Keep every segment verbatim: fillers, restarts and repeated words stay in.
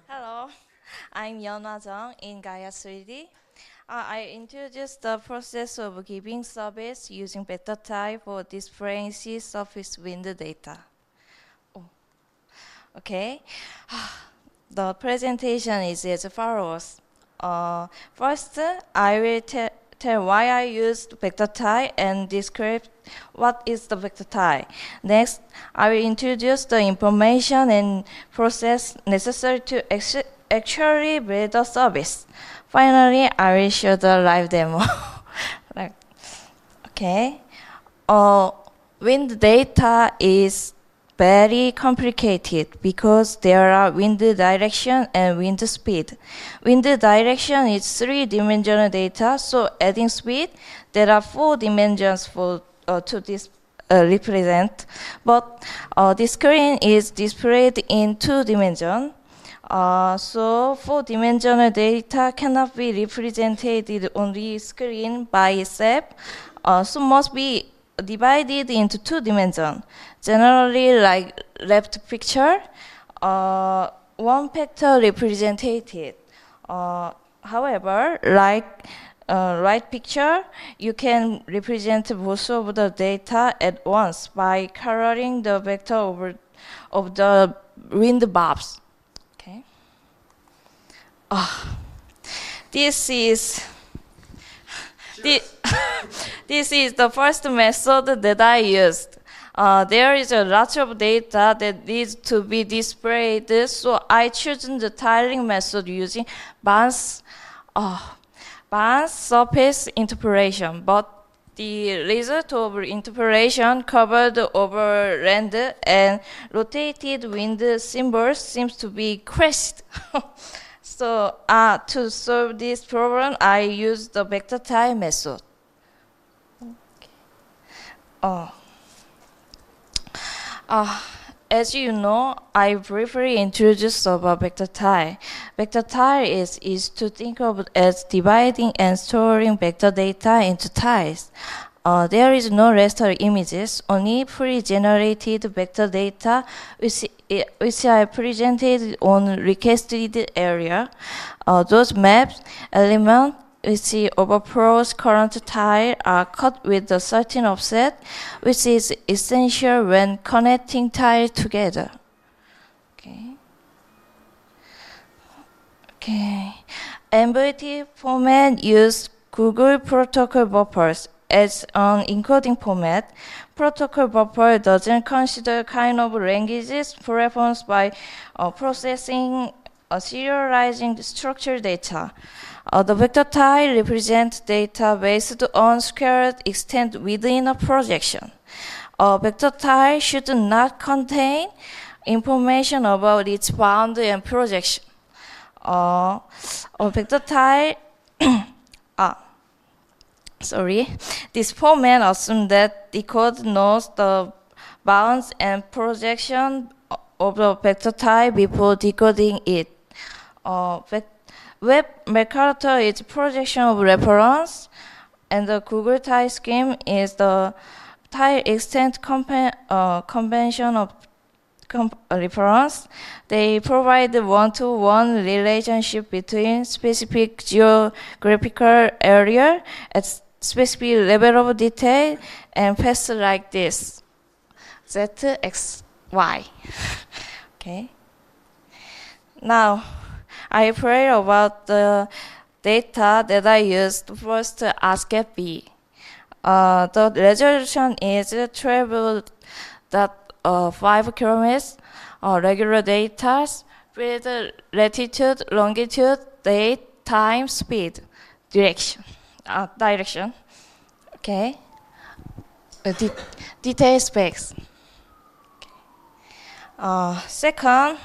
Hello, I'm Yeonhwa Jung in Gaia three D. Uh, I introduced the process of giving service using vector type for displaying sea surface wind data. Oh, okay. The presentation is as follows. Uh, first, I will te tell why I used vector type and describe what is the vector type. Next, I will introduce the information and process necessary to actually build the service. Finally, I will show the live demo. like, okay. Uh, wind data is very complicated because there are wind direction and wind speed. Wind direction is three-dimensional data, so adding speed, there are four dimensions for uh, to this uh, represent. But uh, the screen is displayed in two dimensions. Uh, so four-dimensional data cannot be represented on the screen by itself, uh, so must be divided into two dimensions. Generally, like left picture, uh, one vector represented. Uh, however, like uh, right picture, you can represent both of the data at once by coloring the vector over of the wind bobs. Okay. Oh, this is this, this is the first method that I used. Uh, there is a lot of data that needs to be displayed, so I choose the tiling method using Barnes, uh, Barnes surface interpolation. But the result of interpolation covered over land and rotated wind symbols seems to be crashed. So uh, to solve this problem, I used the vector type method. Okay. Oh. Uh, as you know, I briefly introduced about vector type. Vector type is, is to think of as dividing and storing vector data into tiles. Uh, there is no raster images, only pre-generated vector data which, which are presented on requested area. Uh, those maps, elements, which overflows current tile are cut with a certain offset, which is essential when connecting tiles together. Okay. Okay. M V T format use Google Protocol buffers as an encoding format. Protocol buffer doesn't consider kind of languages preference by uh, processing uh, serializing structured data. Uh, the vector type represents data based on squared extent within a projection. A vector type should not contain information about its bound and projection. Uh, a vector type, ah, sorry, this format assumes that the code knows the bounds and projection of the vector type before decoding it. Uh, Web Mercator is projection of reference, and the Google type scheme is the type extent uh, convention of reference. They provide one-to-one relationship between specific geographical area at specific level of detail and paths like this: Z, X, Y. Okay. Now, I pray about the data that I used first ASCII. Uh, the resolution is twelve point five kilometers, uh, regular data with latitude, longitude, date, time, speed, direction, uh, direction. Okay. Uh, de detail specs. Okay. Uh, second,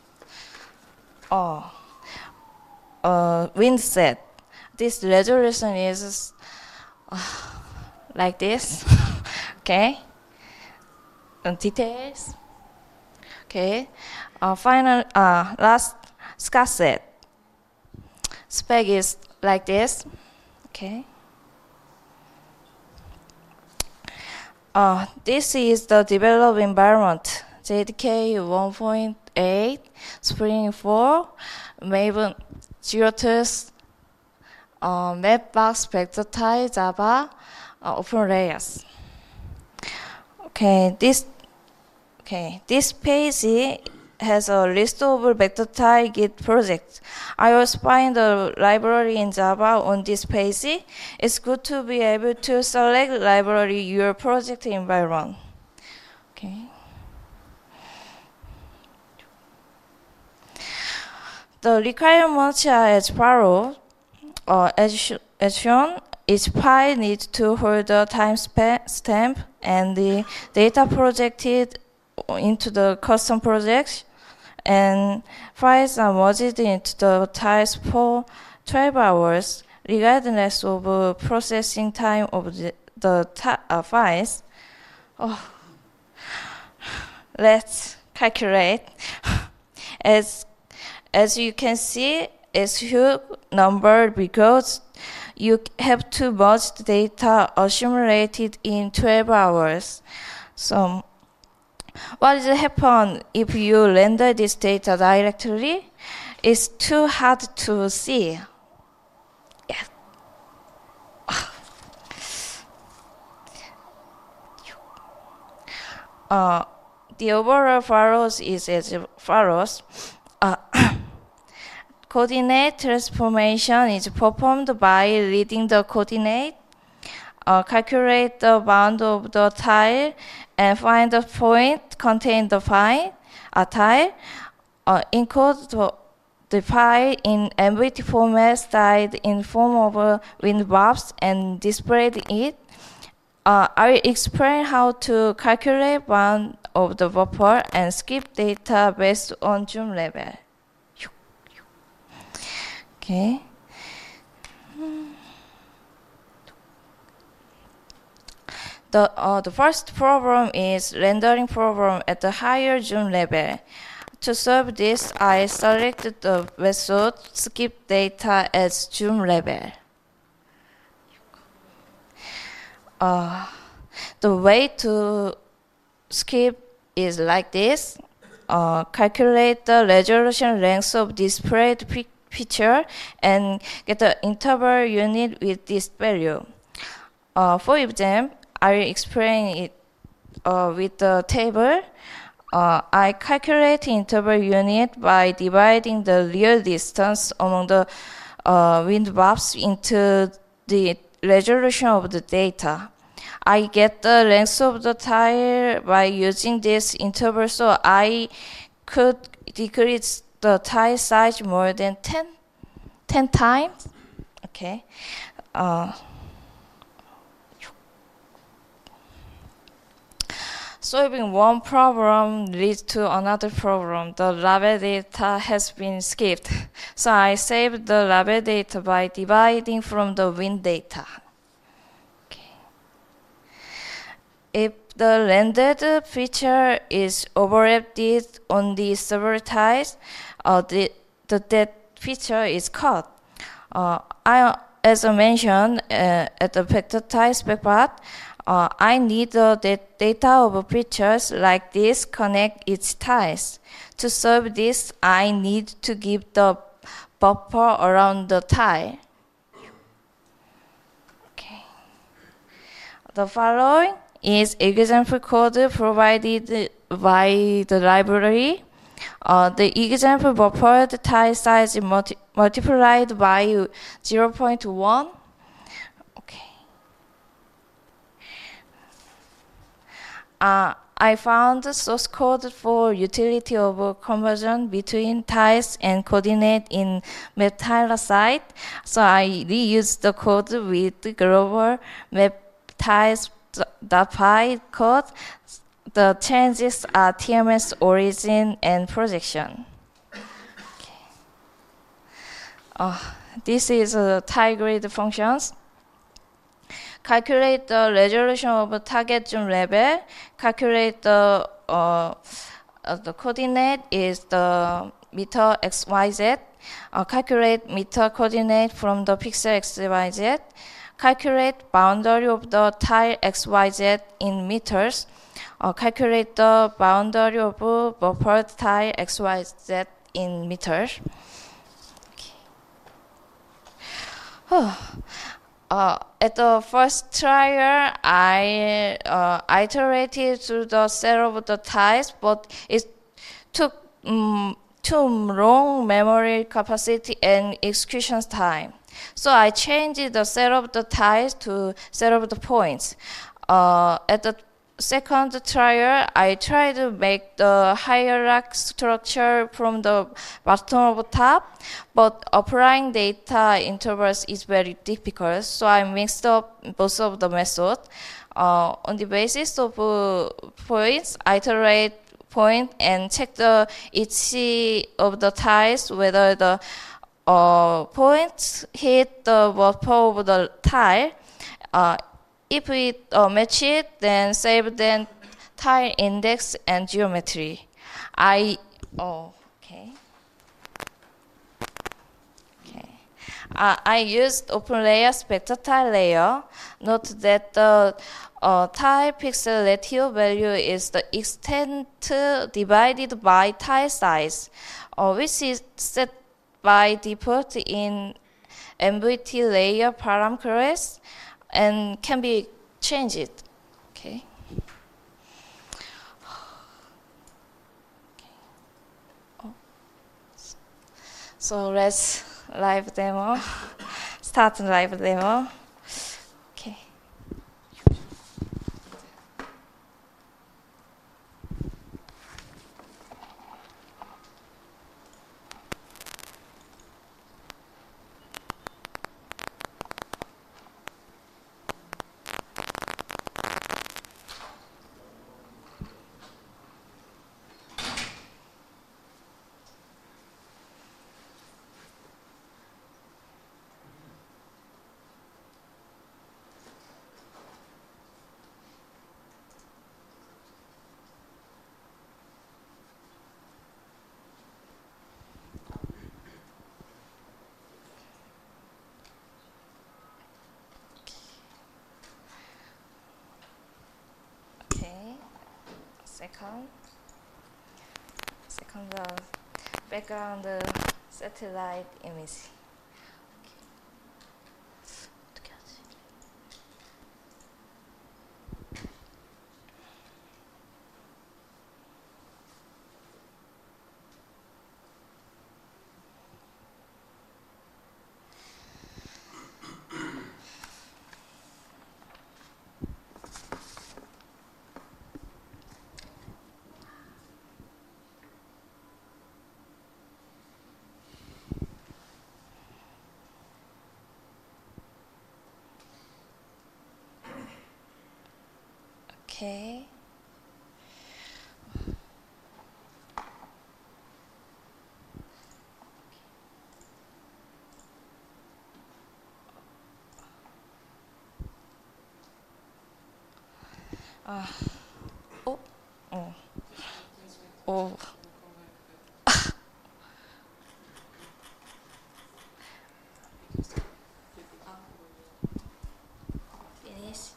oh. Uh, wind set. This resolution is uh, like this. Okay. And details. Okay. Uh, final, uh, last SCA set. Spec is like this. Okay. Uh, this is the developed environment, J D K one point eight, Spring four, Maven zero two, uh, Mapbox, vector type, Java, uh, OpenLayers. Okay, this okay this page has a list of vector type Git projects. I also find the library in Java on this page. It's good to be able to select library your project environment. Okay. The requirements are as follows. Uh, as, as shown, each file needs to hold a timestamp and the data projected into the custom project, and files are merged into the tiles for twelve hours, regardless of uh, processing time of the, the uh, files. Oh. Let's calculate. As As you can see, it's huge number because you have to merge the data accumulated in twelve hours. So, what will happen if you render this data directly? It's too hard to see. Yeah. Uh, the overall follows is as follows. Uh, Coordinate transformation is performed by reading the coordinate, uh, calculate the bound of the tile, and find the point contain the file, a tile, uh, encode the, the file in M V T format styled in form of a windbobs and displayed it. Uh, I will explain how to calculate bound of the buffer and skip data based on zoom level. Okay. The, uh, the first problem is rendering problem at the higher zoom level. To solve this, I selected the method skip data at zoom level. Uh, the way to skip is like this. Uh, calculate the resolution length of displayed picture feature and get the interval unit with this value. Uh, for example, I will explain it uh, with the table. Uh, I calculate interval unit by dividing the real distance among the uh, windbobs into the resolution of the data. I get the length of the tile by using this interval, so I could decrease the tile size more than ten, ten times. Okay. Uh, solving one problem leads to another problem. The label data has been skipped. So I saved the label data by dividing from the wind data. Okay. If the rendered feature is overlapped on the several tiles, uh, the, the that feature is cut. Uh, I, as I mentioned uh, at the vector type spec path, uh, I need the data of features like this connect its tiles. To solve this, I need to give the buffer around the tile. Okay. The following is example code provided by the library. Uh, the example buffer the tile size multi multiplied by zero point one. Okay. Uh, I found the source code for utility of conversion between tiles and coordinate in MapTiler site. So I reused the code with the global MapTiles.py code. The changes are T M S origin and projection. Okay. Uh, this is a tile grid functions. Calculate the resolution of a target zoom level. Calculate the uh, uh, the coordinate is the meter x y z. Uh, calculate meter coordinate from the pixel x y z. Calculate boundary of the tile x y z in meters. uh, calculate the boundary of buffered tile X Y Z in meters. Okay. Uh, at the first trial, I uh, iterated through the set of the tiles, but it took um, too long memory capacity and execution time. So I changed the set of the tiles to set of the points. Uh, at the second trial, I tried to make the hierarchy structure from the bottom of top, but applying data intervals is very difficult, so I mixed up both of the methods. Uh, on the basis of uh, points, iterate point and check the each of the tiles whether the uh, points hit the buffer of the tile. Uh, If we uh, match it, then save the tile index and geometry. I, oh, okay. Okay. Uh, I used OpenLayer Spectre Tile Layer. Note that the uh, tile pixel ratio value is the extent divided by tile size, uh, which is set by default in M V T layer parameters and can be changed. Okay. Oh. So let's live demo. Start live demo. Okay. Second, second the background uh, satellite image. Okay. Uh, oh, oh, oh. Finish.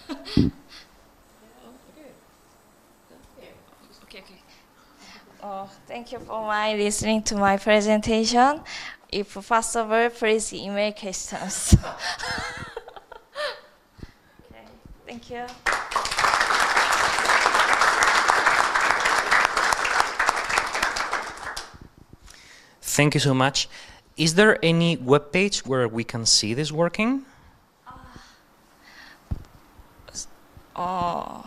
Okay, okay. Oh, thank you for my listening to my presentation. If possible, please email questions. Okay, thank you. Thank you so much. Is there any web page where we can see this working? 어,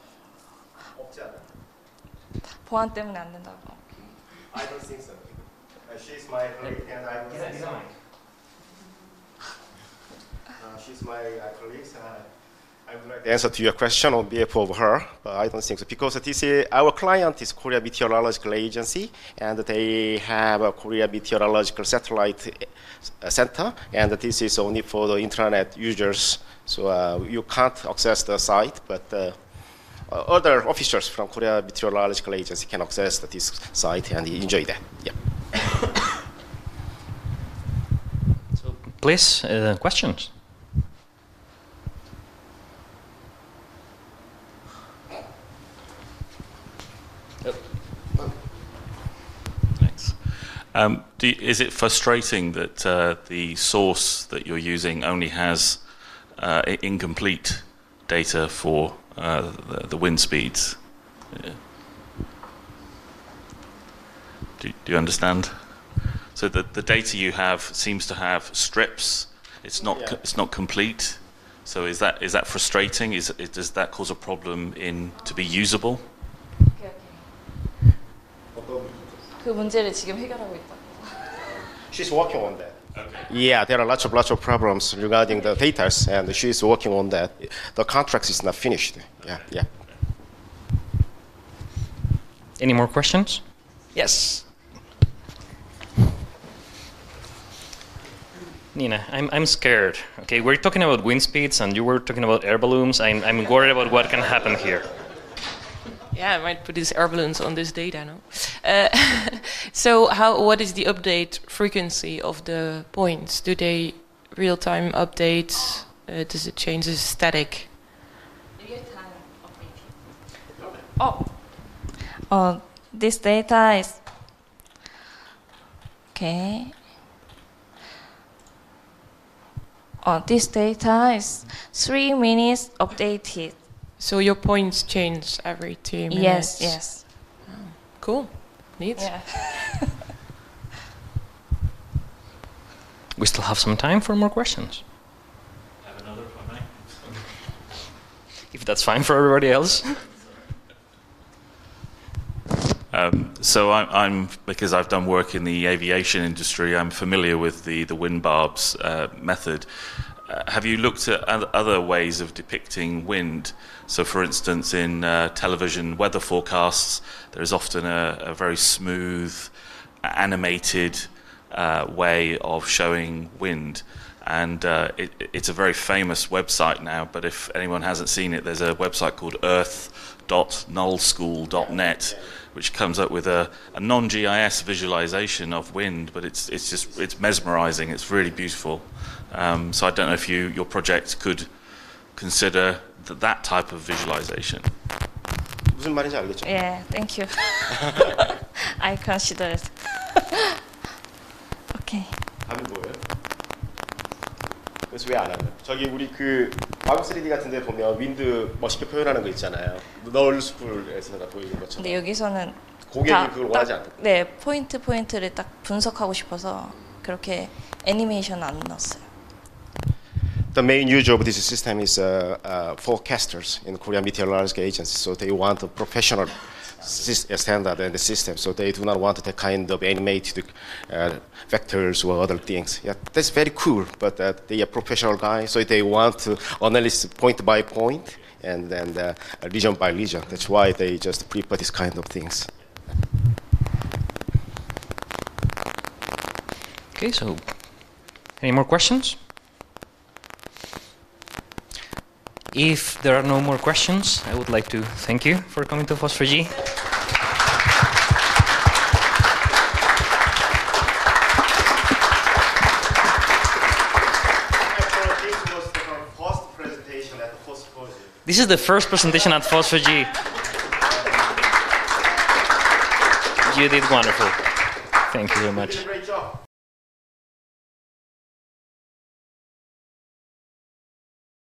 보안 때문에 안 된다고. I don't think so. Uh, she's my colleague, and I don't think so. Uh, she's my uh, colleague. Uh, I would like to answer to your question on behalf of her, but I don't think so, because this is, our client is Korea Meteorological Agency, and they have a Korea Meteorological Satellite Center, and this is only for the internet users, so uh, you can't access the site, but uh, other officers from Korea Meteorological Agency can access this site and enjoy that. Yeah. So please, uh, questions. Um, do you, is it frustrating that uh, the source that you're using only has uh, incomplete data for uh, the, the wind speeds? Yeah. Do, do you understand? So the, the data you have seems to have strips. It's not yeah. it's not complete. So is that is that frustrating? Is, is does that cause a problem in to be usable? 그 문제를 지금 해결하고 있다고. She's working on that. Okay. Yeah, there are lots of lots of problems regarding the data, and she's working on that. The contract is not finished. Yeah, yeah. Any more questions? Yes. Nina, I'm I'm scared. Okay, we're talking about wind speeds, and you were talking about air balloons. I'm I'm worried about what can happen here. Yeah, I might produce air balloons on this data, no? Uh, so how, what is the update frequency of the points? Do they real-time update? Uh, does it change as static? Real-time update. Oh. Oh, this data is... Okay. Oh, this data is three minutes updated. So your points change every two minutes? Yes, yes. Oh, cool. Neat. Yeah. We still have some time for more questions. I have another, if I may. If that's fine for everybody else. Um, so I'm, I'm, because I've done work in the aviation industry, I'm familiar with the, the wind barbs uh, method. Uh, have you looked at other ways of depicting wind? So for instance, in uh, television weather forecasts, there is often a, a very smooth, animated uh, way of showing wind. And uh, it, it's a very famous website now, but if anyone hasn't seen it, there's a website called earth dot null school dot net, which comes up with a, a non-G I S visualization of wind, but it's it's just it's mesmerizing. It's really beautiful. Um, so I don't know if you your project could consider th that type of visualization. 무슨 말인지 알겠죠? Yeah, thank you. I consider it. Okay. 답이 뭐예요? 그래서 왜 안 하냐? 저기 우리 그 마법 쓰리디 같은 데 보면 윈드 멋있게 표현하는 거 있잖아요. 널스쿨에서 보이는 것처럼. 근데 여기서는 고객이 그걸 원하지 않다. 네, 포인트 포인트를 딱 분석하고 싶어서 그렇게 애니메이션 안 넣었어요. The main use of this system is uh, uh, forecasters in Korean Meteorological Agency, so they want a professional standard and the system, so they do not want the kind of animated uh, vectors or other things. Yeah, that's very cool, but uh, they are professional guys, so they want to analyze point by point and then uh, region by region. That's why they just prefer this kind of things. Okay, so any more questions? If there are no more questions, I would like to thank you for coming to Phos four G. This is the first presentation at Phos four G. You did wonderful. Thank you very much. You did a great job.